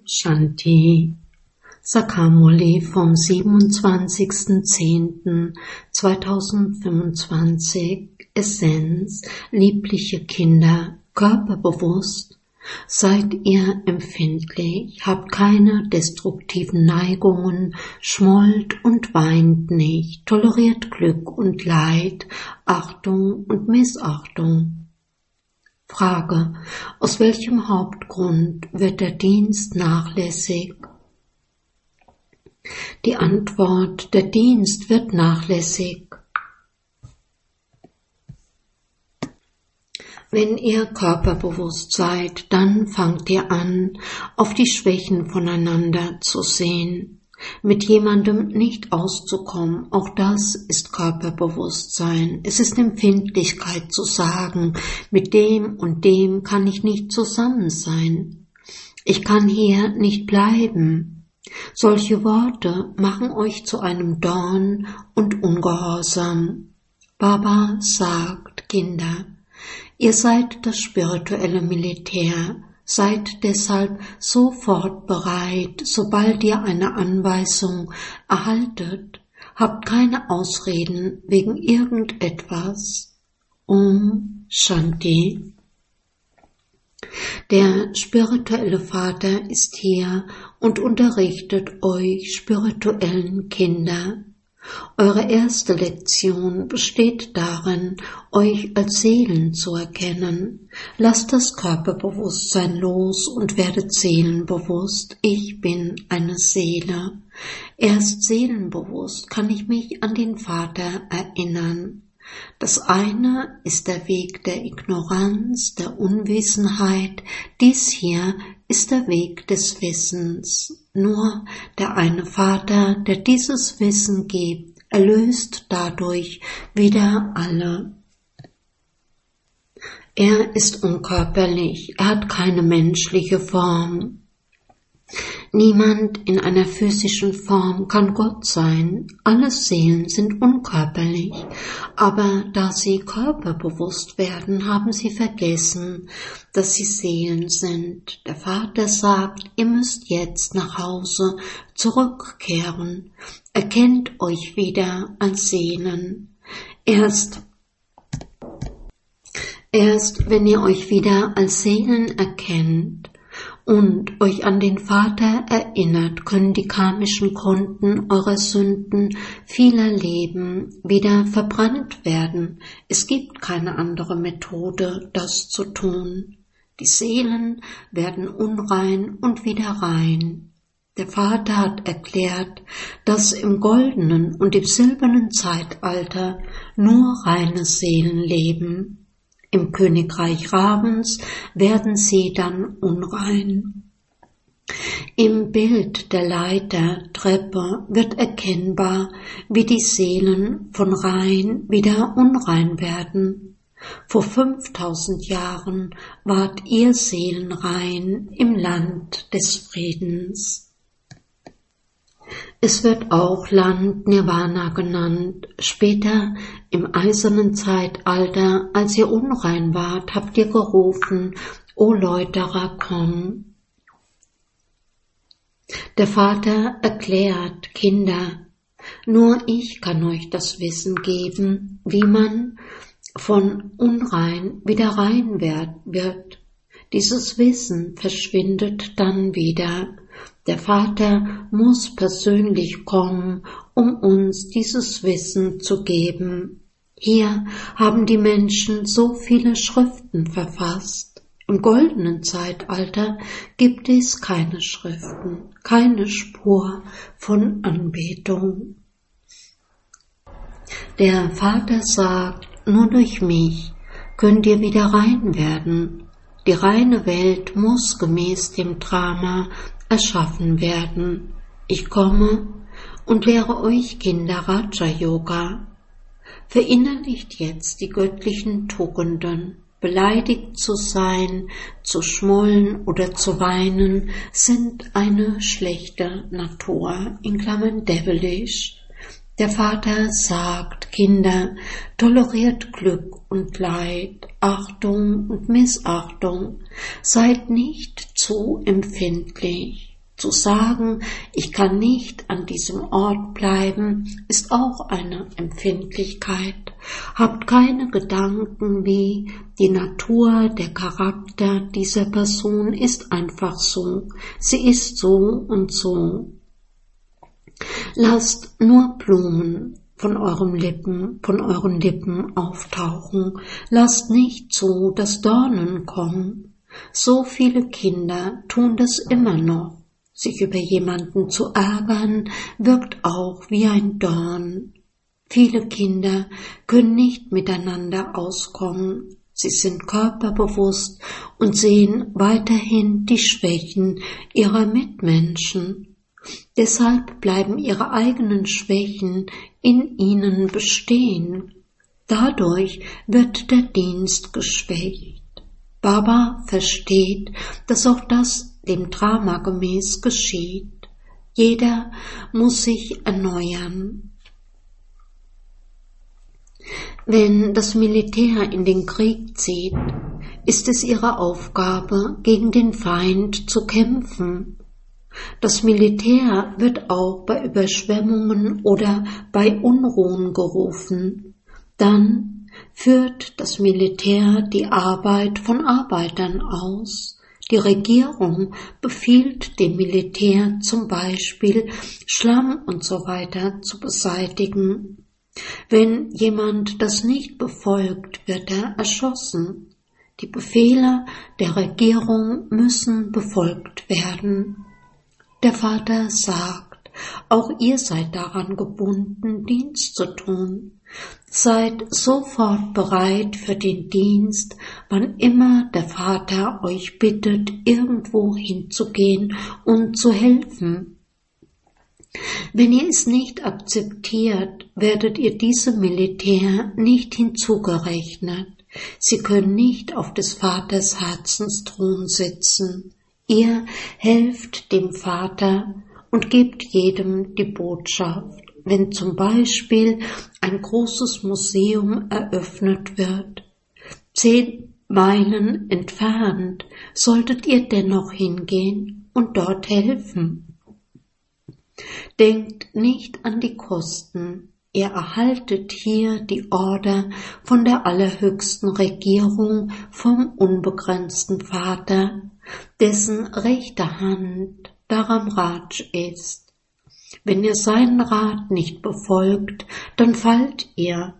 Shanti. Sakamuli vom 27.10.2025. Essenz: liebliche Kinder, körperbewusst. Seid ihr empfindlich, habt keine destruktiven Neigungen, schmollt und weint nicht, toleriert Glück und Leid, Achtung und Missachtung. Frage: Aus welchem Hauptgrund wird der Dienst nachlässig? Die Antwort: der Dienst wird nachlässig, wenn ihr körperbewusst seid, dann fangt ihr an, auf die Schwächen voneinander zu sehen. Mit jemandem nicht auszukommen, auch das ist Körperbewusstsein. Es ist Empfindlichkeit zu sagen, mit dem und dem kann ich nicht zusammen sein. Ich kann hier nicht bleiben. Solche Worte machen euch zu einem Dorn und Ungehorsam. Baba sagt: Kinder, ihr seid das spirituelle Militär, seid deshalb sofort bereit, sobald ihr eine Anweisung erhaltet, habt keine Ausreden wegen irgendetwas. Om Shanti. Der spirituelle Vater ist hier und unterrichtet euch spirituellen Kinder. Eure erste Lektion besteht darin, euch als Seelen zu erkennen. Lasst das Körperbewusstsein los und werdet seelenbewusst. Ich bin eine Seele. Erst seelenbewusst kann ich mich an den Vater erinnern. Das eine ist der Weg der Ignoranz, der Unwissenheit. Dies hier ist der Weg des Wissens. Nur der eine Vater, der dieses Wissen gibt, erlöst dadurch wieder alle. Er ist unkörperlich, er hat keine menschliche Form. Niemand in einer physischen Form kann Gott sein. Alle Seelen sind unkörperlich, aber da sie körperbewusst werden, haben sie vergessen, dass sie Seelen sind. Der Vater sagt, ihr müsst jetzt nach Hause zurückkehren. Erkennt euch wieder als Seelen. Erst wenn ihr euch wieder als Seelen erkennt und euch an den Vater erinnert, können die karmischen Konten eurer Sünden vieler Leben wieder verbrannt werden. Es gibt keine andere Methode, das zu tun. Die Seelen werden unrein und wieder rein. Der Vater hat erklärt, dass im goldenen und im silbernen Zeitalter nur reine Seelen leben. Im Königreich Ravens werden sie dann unrein. Im Bild der Leitertreppe wird erkennbar, wie die Seelen von rein wieder unrein werden. Vor 5000 Jahren wart ihr seelenrein im Land des Friedens. Es wird auch Land Nirvana genannt. Später im eisernen Zeitalter, als ihr unrein wart, habt ihr gerufen, O Läuterer, komm. Der Vater erklärt, Kinder, nur ich kann euch das Wissen geben, wie man von unrein wieder rein wird. Dieses Wissen verschwindet dann wieder. Der Vater muss persönlich kommen, um uns dieses Wissen zu geben. Hier haben die Menschen so viele Schriften verfasst. Im goldenen Zeitalter gibt es keine Schriften, keine Spur von Anbetung. Der Vater sagt, nur durch mich könnt ihr wieder rein werden. Die reine Welt muss gemäß dem Drama erschaffen werden. Ich komme und lehre euch Kinder Raja Yoga. Verinnerlicht jetzt die göttlichen Tugenden. Beleidigt zu sein, zu schmollen oder zu weinen sind eine schlechte Natur, in Klammern devilish. Der Vater sagt, Kinder, toleriert Glück und Leid, Achtung und Missachtung, seid nicht zu empfindlich. Zu sagen, ich kann nicht an diesem Ort bleiben, ist auch eine Empfindlichkeit. Habt keine Gedanken wie, die Natur, der Charakter dieser Person ist einfach so, sie ist so und so. Lasst nur Blumen von euren Lippen auftauchen. Lasst nicht zu, dass Dornen kommen. So viele Kinder tun das immer noch. Sich über jemanden zu ärgern, wirkt auch wie ein Dorn. Viele Kinder können nicht miteinander auskommen. Sie sind körperbewusst und sehen weiterhin die Schwächen ihrer Mitmenschen. Deshalb bleiben ihre eigenen Schwächen in ihnen bestehen. Dadurch wird der Dienst geschwächt. Baba versteht, dass auch das dem Drama gemäß geschieht. Jeder muss sich erneuern. Wenn das Militär in den Krieg zieht, ist es ihre Aufgabe, gegen den Feind zu kämpfen. Das Militär wird auch bei Überschwemmungen oder bei Unruhen gerufen. Dann führt das Militär die Arbeit von Arbeitern aus. Die Regierung befiehlt dem Militär zum Beispiel, Schlamm und so weiter zu beseitigen. Wenn jemand das nicht befolgt, wird er erschossen. Die Befehle der Regierung müssen befolgt werden. Der Vater sagt, auch ihr seid daran gebunden, Dienst zu tun. Seid sofort bereit für den Dienst, wann immer der Vater euch bittet, irgendwo hinzugehen und zu helfen. Wenn ihr es nicht akzeptiert, werdet ihr diesem Militär nicht hinzugerechnet. Sie können nicht auf des Vaters Herzensthron sitzen. Ihr helft dem Vater und gebt jedem die Botschaft. Wenn zum Beispiel ein großes Museum eröffnet wird, 10 Meilen entfernt, solltet ihr dennoch hingehen und dort helfen. Denkt nicht an die Kosten. Ihr erhaltet hier die Order von der allerhöchsten Regierung, vom unbegrenzten Vater, dessen rechte Hand Dharam Raj ist. Wenn ihr seinen Rat nicht befolgt, dann fallt ihr.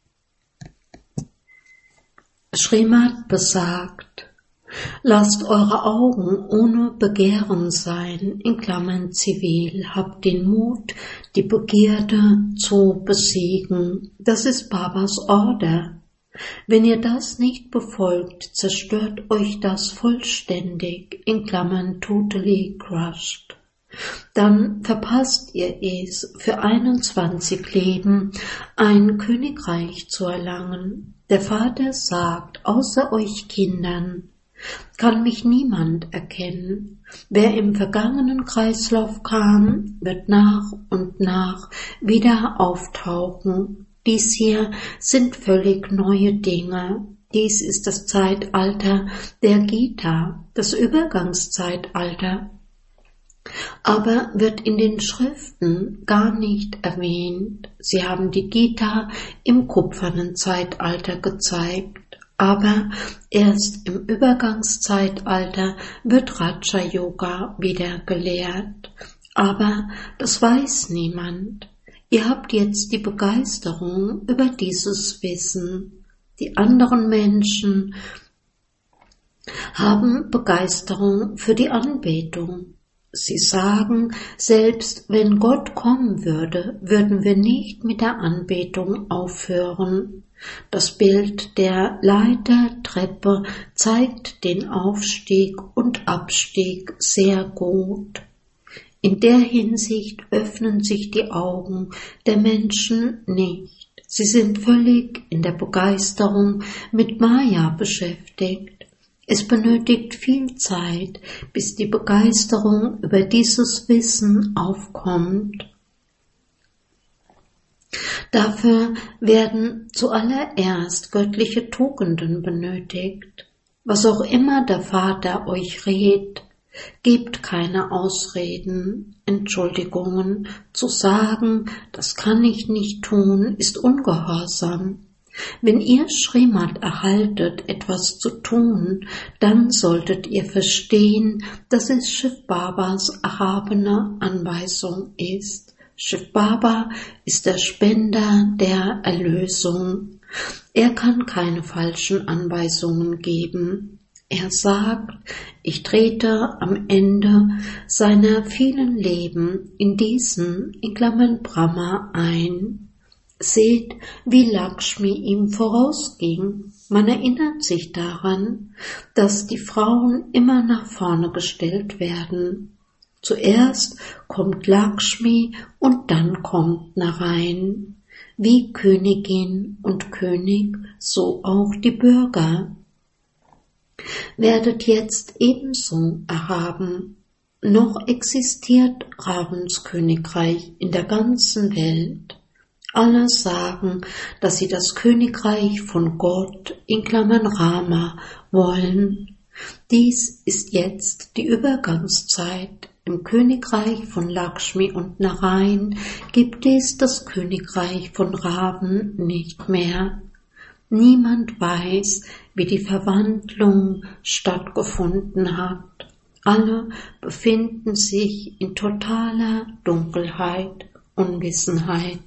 Srimad besagt, lasst eure Augen ohne Begehren sein, in Klammern zivil, habt den Mut, die Begierde zu besiegen. Das ist Babas Order. Wenn ihr das nicht befolgt, zerstört euch das vollständig, in Klammern totally crushed. Dann verpasst ihr es, für 21 Leben ein Königreich zu erlangen. Der Vater sagt, außer euch Kindern kann mich niemand erkennen. Wer im vergangenen Kreislauf kam, wird nach und nach wieder auftauchen. Dies hier sind völlig neue Dinge. Dies ist das Zeitalter der Gita, das Übergangszeitalter, aber wird in den Schriften gar nicht erwähnt. Sie haben die Gita im kupfernen Zeitalter gezeigt, aber erst im Übergangszeitalter wird Raja Yoga wieder gelehrt. Aber das weiß niemand. Ihr habt jetzt die Begeisterung über dieses Wissen. Die anderen Menschen haben Begeisterung für die Anbetung. Sie sagen, selbst wenn Gott kommen würde, würden wir nicht mit der Anbetung aufhören. Das Bild der Leitertreppe zeigt den Aufstieg und Abstieg sehr gut. In der Hinsicht öffnen sich die Augen der Menschen nicht. Sie sind völlig in der Begeisterung mit Maya beschäftigt. Es benötigt viel Zeit, bis die Begeisterung über dieses Wissen aufkommt. Dafür werden zuallererst göttliche Tugenden benötigt. Was auch immer der Vater euch rät, Gebt keine Ausreden, Entschuldigungen. Zu sagen, das kann ich nicht tun, ist Ungehorsam. Wenn ihr Srimad erhaltet, etwas zu tun, dann solltet ihr verstehen, dass es Shiv Babas erhabene Anweisung ist. Shiv Baba ist der Spender der Erlösung. Er kann keine falschen Anweisungen geben. Er sagt, ich trete am Ende seiner vielen Leben in diesen, in Klammern Brahma, ein. Seht, wie Lakshmi ihm vorausging. Man erinnert sich daran, dass die Frauen immer nach vorne gestellt werden. Zuerst kommt Lakshmi und dann kommt Narayan. Wie Königin und König, so auch die Bürger. Werdet jetzt ebenso erhaben. Noch existiert Ravens Königreich in der ganzen Welt. Alle sagen, dass sie das Königreich von Gott, in Klammern Rama, wollen. Dies ist jetzt die Übergangszeit. Im Königreich von Lakshmi und Narayan gibt es das Königreich von Ravan nicht mehr. Niemand weiß, wie die Verwandlung stattgefunden hat. Alle befinden sich in totaler Dunkelheit, Unwissenheit.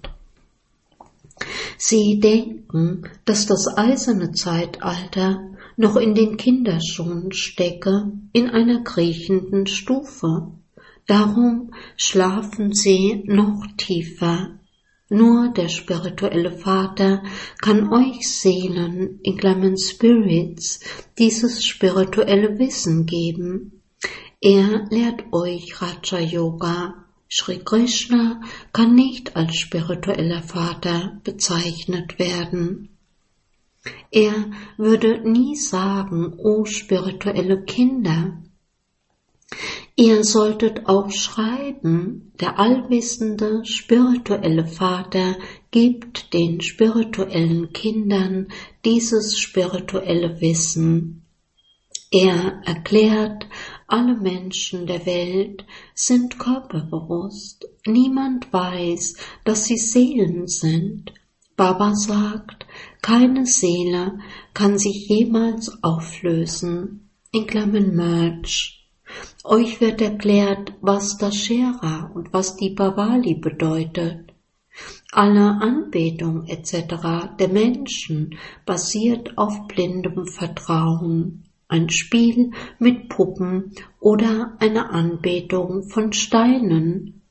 Sie denken, dass das eiserne Zeitalter noch in den Kinderschuhen stecke, in einer kriechenden Stufe. Darum schlafen sie noch tiefer. Nur der spirituelle Vater kann euch Seelen, in Klammern Spirits, dieses spirituelle Wissen geben. Er lehrt euch Raja Yoga. Shri Krishna kann nicht als spiritueller Vater bezeichnet werden. Er würde nie sagen, o spirituelle Kinder. Ihr solltet auch schreiben, der allwissende spirituelle Vater gibt den spirituellen Kindern dieses spirituelle Wissen. Er erklärt, alle Menschen der Welt sind körperbewusst. Niemand weiß, dass sie Seelen sind. Baba sagt, keine Seele kann sich jemals auflösen. In Klammern Merge. Euch wird erklärt, was Dashera und was die Bhavali bedeutet. Alle Anbetung etc. der Menschen basiert auf blindem Vertrauen. Ein Spiel mit Puppen oder eine Anbetung von Steinen.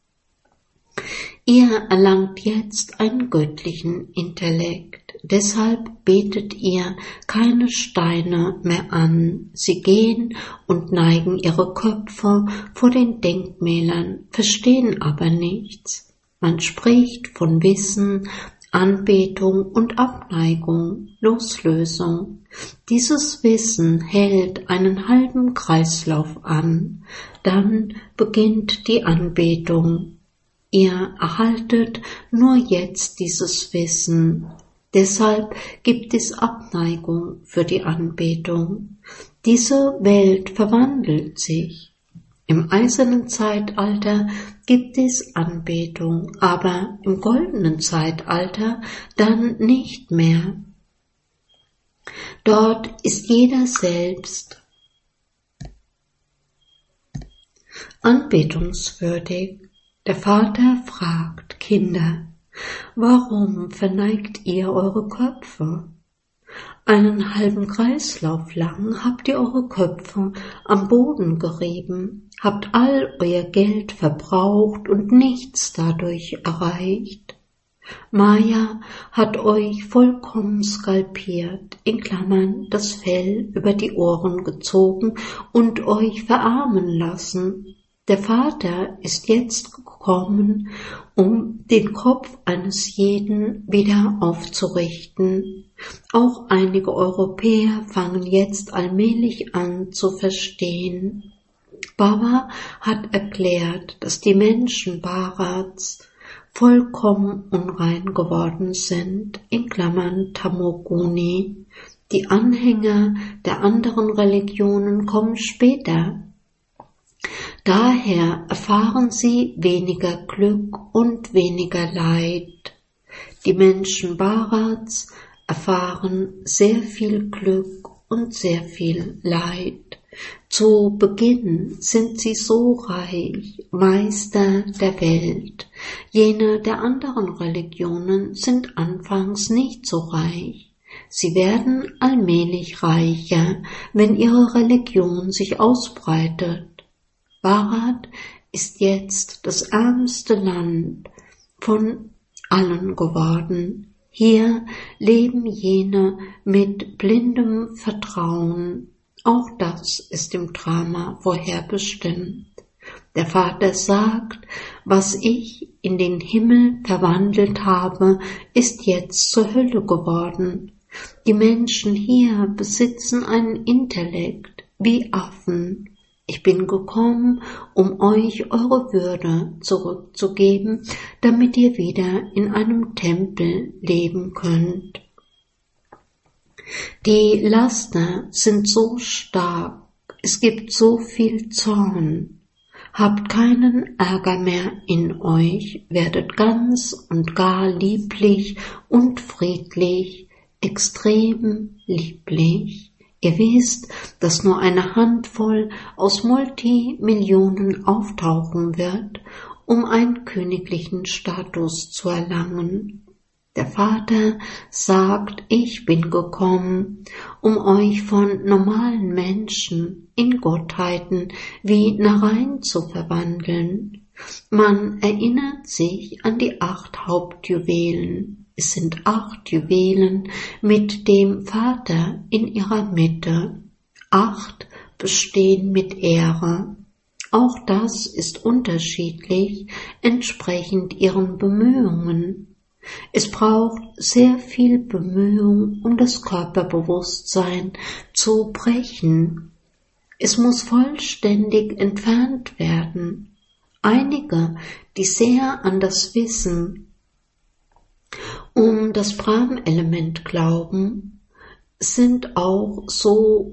Ihr erlangt jetzt einen göttlichen Intellekt, deshalb betet ihr keine Steine mehr an. Sie gehen und neigen ihre Köpfe vor den Denkmälern, verstehen aber nichts. Man spricht von Wissen, Anbetung und Abneigung, Loslösung. Dieses Wissen hält einen halben Kreislauf an, dann beginnt die Anbetung. Ihr erhaltet nur jetzt dieses Wissen, deshalb gibt es Abneigung für die Anbetung. Diese Welt verwandelt sich. Im eisernen Zeitalter gibt es Anbetung, aber im goldenen Zeitalter dann nicht mehr. Dort ist jeder selbst anbetungswürdig. Der Vater fragt, Kinder, warum verneigt ihr eure Köpfe? Einen halben Kreislauf lang habt ihr eure Köpfe am Boden gerieben, habt all euer Geld verbraucht und nichts dadurch erreicht. Maya hat euch vollkommen skalpiert, in Klammern das Fell über die Ohren gezogen und euch verarmen lassen. Der Vater ist jetzt gekommen, um den Kopf eines jeden wieder aufzurichten. Auch einige Europäer fangen jetzt allmählich an zu verstehen. Baba hat erklärt, dass die Menschen Bharats vollkommen unrein geworden sind, in Klammern Tamoguni. Die Anhänger der anderen Religionen kommen später. Daher erfahren sie weniger Glück und weniger Leid. Die Menschen Bharats erfahren sehr viel Glück und sehr viel Leid. Zu Beginn sind sie so reich, Meister der Welt. Jene der anderen Religionen sind anfangs nicht so reich. Sie werden allmählich reicher, wenn ihre Religion sich ausbreitet. Bharat ist jetzt das ärmste Land von allen geworden. Hier leben jene mit blindem Vertrauen. Auch das ist im Drama vorherbestimmt. Der Vater sagt, was ich in den Himmel verwandelt habe, ist jetzt zur Hölle geworden. Die Menschen hier besitzen einen Intellekt wie Affen. Ich bin gekommen, um euch eure Würde zurückzugeben, damit ihr wieder in einem Tempel leben könnt. Die Laster sind so stark, es gibt so viel Zorn. Habt keinen Ärger mehr in euch, werdet ganz und gar lieblich und friedlich, extrem lieblich. Ihr wisst, dass nur eine Handvoll aus Multimillionen auftauchen wird, um einen königlichen Status zu erlangen. Der Vater sagt, ich bin gekommen, um euch von normalen Menschen in Gottheiten wie Narayan zu verwandeln. Man erinnert sich an die 8 Hauptjuwelen. Es sind 8 Juwelen mit dem Vater in ihrer Mitte. 8 bestehen mit Ehre. Auch das ist unterschiedlich, entsprechend ihren Bemühungen. Es braucht sehr viel Bemühung, um das Körperbewusstsein zu brechen. Es muss vollständig entfernt werden. Einige, die sehr an das Wissen um das Brahm-Element glauben, sind auch so.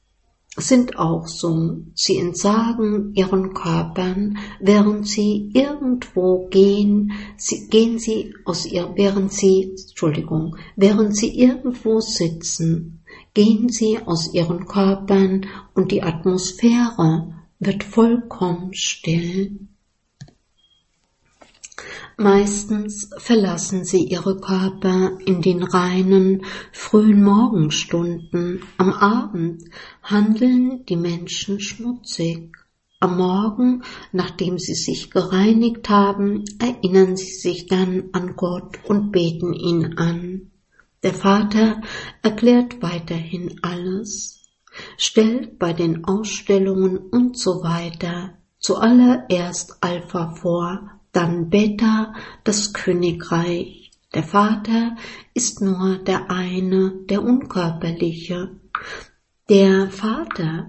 Sie entsagen ihren Körpern, während sie irgendwo während sie irgendwo sitzen, gehen sie aus ihren Körpern und die Atmosphäre wird vollkommen still. Meistens verlassen sie ihre Körper in den reinen, frühen Morgenstunden. Am Abend handeln die Menschen schmutzig. Am Morgen, nachdem sie sich gereinigt haben, erinnern sie sich dann an Gott und beten ihn an. Der Vater erklärt weiterhin alles, stellt bei den Ausstellungen und so weiter zuallererst Alpha vor, dann Beta, das Königreich. Der Vater ist nur der eine, der Unkörperliche. Der Vater,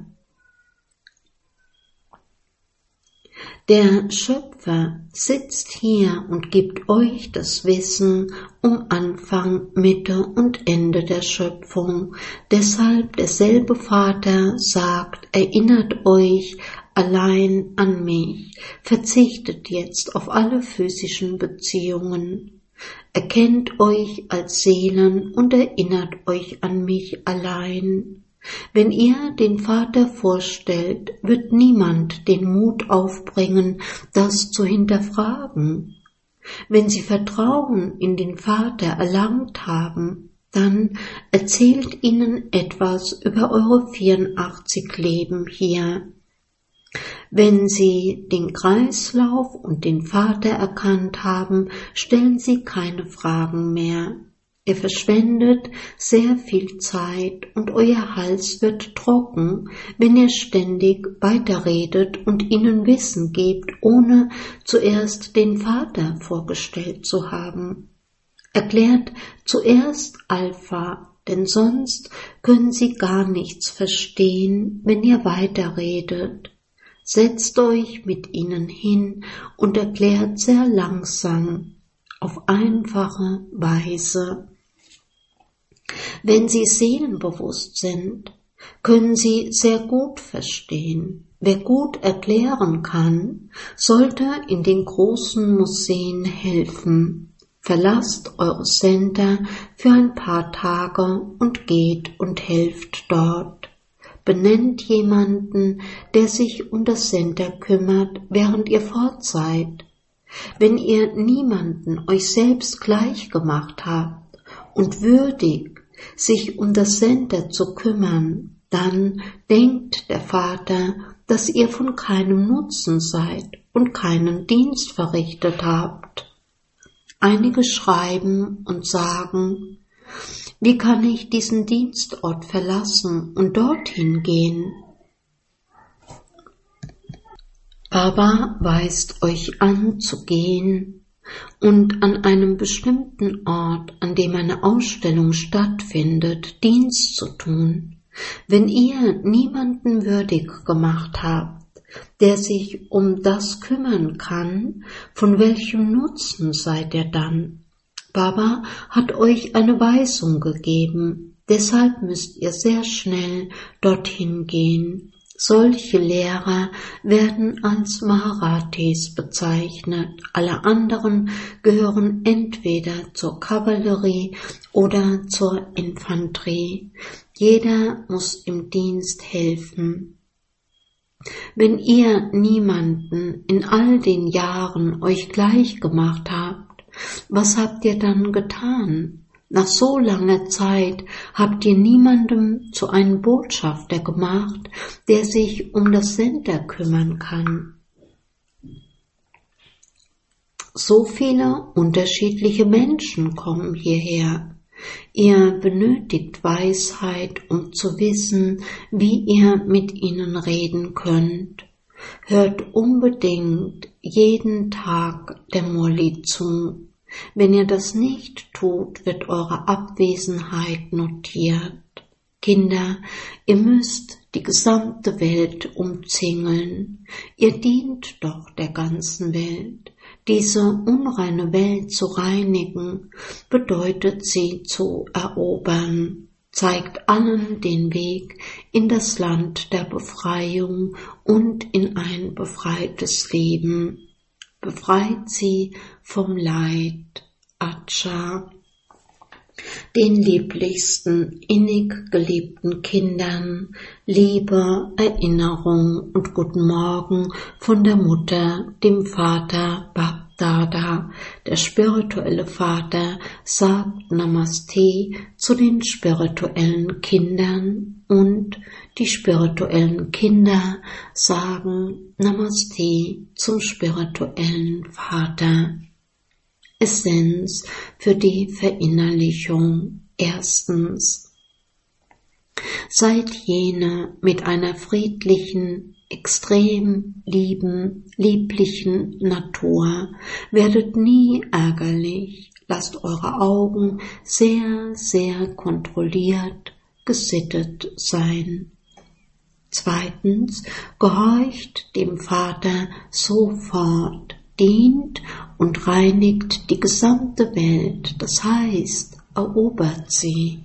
der Schöpfer, sitzt hier und gibt euch das Wissen um Anfang, Mitte und Ende der Schöpfung. Deshalb derselbe Vater sagt, erinnert euch allein an mich, verzichtet jetzt auf alle physischen Beziehungen, erkennt euch als Seelen und erinnert euch an mich allein. Wenn ihr den Vater vorstellt, wird niemand den Mut aufbringen, das zu hinterfragen. Wenn sie Vertrauen in den Vater erlangt haben, dann erzählt ihnen etwas über eure 84 Leben hier. Wenn Sie den Kreislauf und den Vater erkannt haben, stellen Sie keine Fragen mehr. Ihr verschwendet sehr viel Zeit und euer Hals wird trocken, wenn ihr ständig weiterredet und ihnen Wissen gebt, ohne zuerst den Vater vorgestellt zu haben. Erklärt zuerst Alpha, denn sonst können Sie gar nichts verstehen, wenn ihr weiterredet. Setzt euch mit ihnen hin und erklärt sehr langsam, auf einfache Weise. Wenn sie seelenbewusst sind, können sie sehr gut verstehen. wer gut erklären kann, sollte in den großen Museen helfen. Verlasst eure Center für ein paar Tage und geht und helft dort. Benennt jemanden, der sich um das Center kümmert, während ihr fort seid. Wenn ihr niemanden euch selbst gleich gemacht habt und würdig, sich um das Center zu kümmern, dann denkt der Vater, dass ihr von keinem Nutzen seid und keinen Dienst verrichtet habt. Einige schreiben und sagen, wie kann ich diesen Dienstort verlassen und dorthin gehen? Baba weist euch an zu gehen und an einem bestimmten Ort, an dem eine Ausstellung stattfindet, Dienst zu tun. Wenn ihr niemanden würdig gemacht habt, der sich um das kümmern kann, von welchem Nutzen seid ihr dann? Baba hat euch eine Weisung gegeben, deshalb müsst ihr sehr schnell dorthin gehen. Solche Lehrer werden als Maharatis bezeichnet. Alle anderen gehören entweder zur Kavallerie oder zur Infanterie. Jeder muss im Dienst helfen. Wenn ihr niemanden in all den Jahren euch gleich gemacht habt, was habt ihr dann getan? Nach so langer Zeit habt ihr niemandem zu einem Botschafter gemacht, der sich um das Center kümmern kann. So viele unterschiedliche Menschen kommen hierher. Ihr benötigt Weisheit, um zu wissen, wie ihr mit ihnen reden könnt. Hört unbedingt jeden Tag der Murli zu. Wenn ihr das nicht tut, wird eure Abwesenheit notiert. Kinder, ihr müsst die gesamte Welt umzingeln. Ihr dient doch der ganzen Welt. Diese unreine Welt zu reinigen, bedeutet sie zu erobern. Zeigt allen den Weg in das Land der Befreiung und in ein befreites Leben. Befreit sie vom Leid, Acha. Den lieblichsten, innig geliebten Kindern Liebe, Erinnerung und guten Morgen von der Mutter, dem Vater Bab-Dada. Der spirituelle Vater sagt Namaste zu den spirituellen Kindern und die spirituellen Kinder sagen Namaste zum spirituellen Vater. Essenz für die Verinnerlichung. Erstens. Seid jene mit einer friedlichen, extrem lieblichen Natur. Werdet nie ärgerlich. Lasst eure Augen sehr, sehr kontrolliert, gesittet sein. Zweitens. Gehorcht dem Vater sofort. Dient und reinigt die gesamte Welt, das heißt, erobert sie.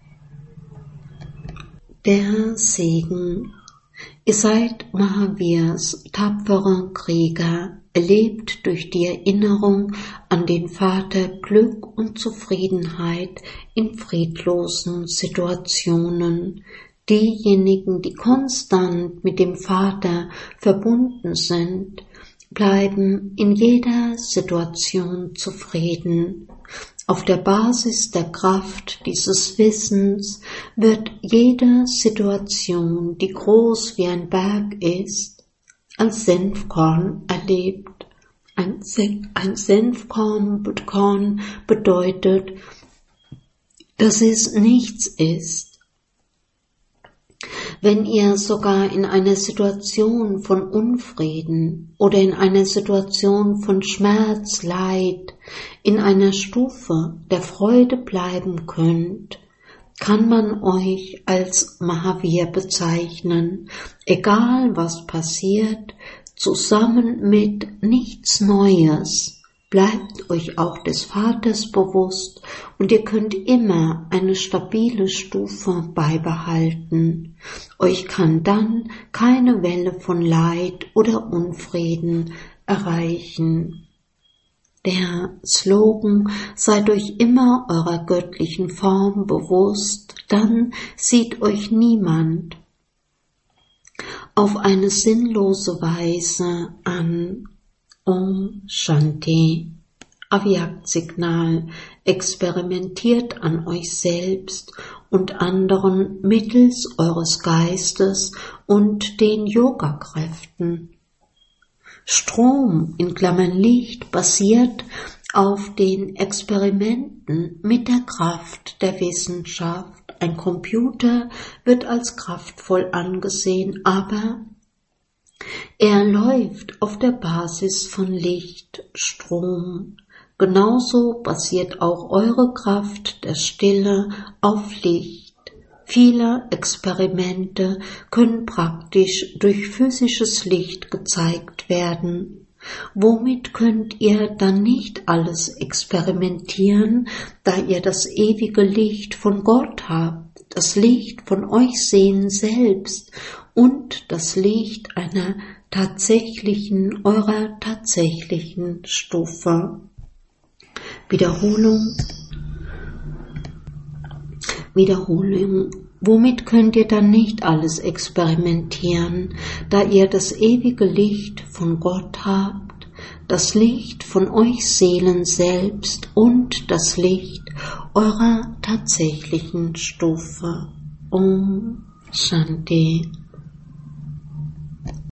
Der Segen. Ihr seid Mahavirs tapfere Krieger, erlebt durch die Erinnerung an den Vater Glück und Zufriedenheit in friedlosen Situationen. Diejenigen, die konstant mit dem Vater verbunden sind, bleiben in jeder Situation zufrieden. Auf der Basis der Kraft dieses Wissens wird jede Situation, die groß wie ein Berg ist, als Senfkorn erlebt. Ein Senfkorn bedeutet, dass es nichts ist. Wenn ihr sogar in einer Situation von Unfrieden oder in einer Situation von Schmerz, Leid, in einer Stufe der Freude bleiben könnt, kann man euch als Mahavir bezeichnen, egal was passiert, zusammen mit nichts Neues, bleibt euch auch des Vaters bewusst und ihr könnt immer eine stabile Stufe beibehalten. Euch kann dann keine Welle von Leid oder Unfrieden erreichen. Der Slogan: Seid euch immer eurer göttlichen Form bewusst, dann sieht euch niemand auf eine sinnlose Weise an. Om Shanti. Avyaktasignal: Experimentiert an euch selbst und anderen mittels eures Geistes und den Yogakräften. Strom in Klammern Licht basiert auf den Experimenten mit der Kraft der Wissenschaft. Ein Computer wird als kraftvoll angesehen, aber er läuft auf der Basis von Lichtstrom. Genauso basiert auch eure Kraft der Stille auf Licht. Viele Experimente können praktisch durch physisches Licht gezeigt werden. Womit könnt ihr dann nicht alles experimentieren, da ihr das ewige Licht von Gott habt, das Licht von euch Seelen selbst und das Licht eurer tatsächlichen Stufe. Wiederholung. Womit könnt ihr dann nicht alles experimentieren, da ihr das ewige Licht von Gott habt, das Licht von euch Seelen selbst und das Licht eurer tatsächlichen Stufe. Om Shanti.